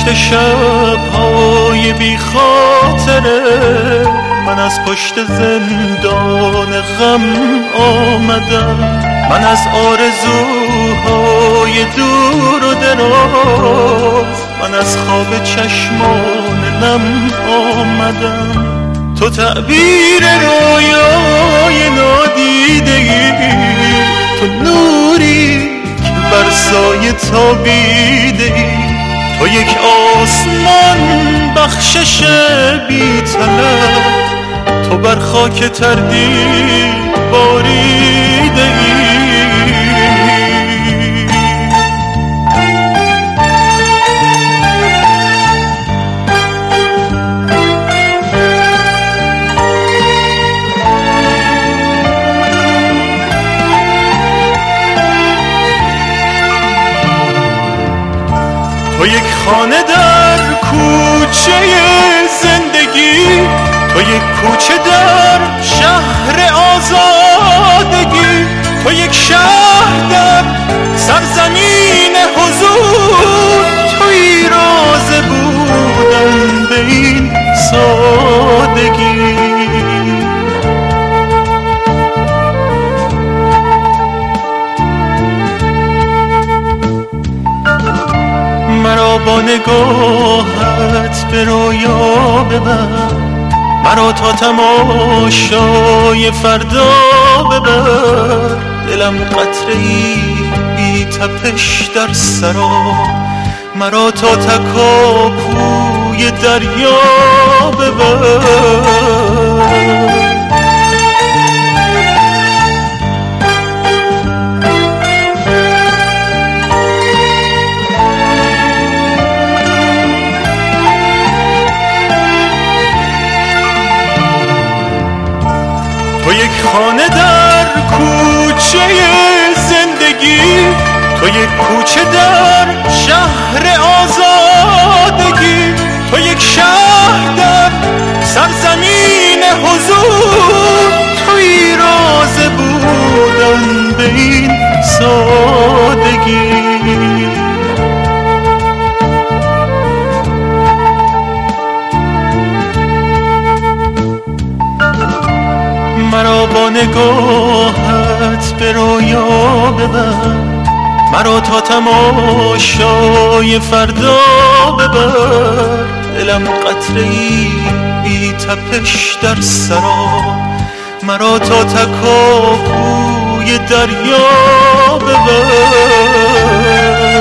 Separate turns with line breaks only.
پشت شب‌های بی خاطره من از پشت زندان غم آمدم. من از آرزوهای دور و دراز، من از خواب چشمان نم آمدم. تو تعبیر رویای نادیده‌ای، تو نوری که بر سایه تابیده‌ای، تو یک آسمان بخشش بی طلب، تو بر خاک تردید باریده‌ای. تو یک خانه در کوچه زندگی، تو یک کوچه در شهر آزادگی، تو یک شهر در سرزمین حضور، تویی راز بودن به این سادگی. مرا با نگاهت به رویا ببر، مرا تا تماشای فردا ببر. دلم قطره‌ای بی تپش در سرا، مرا تا تکاپوی دریا ببر. تو یک خانه در کوچه زندگی، تو یک کوچه در شهر آزادگی، تو یک شهر در سرزمین حضور، تویی راز بودن به این سادگی. مرا با نگاهت به رویا ببر، مرا تا تماشای فردا ببر. دلم قطره‌ای بی تپش در سرا، مرا تا تکاپوی دریا ببر.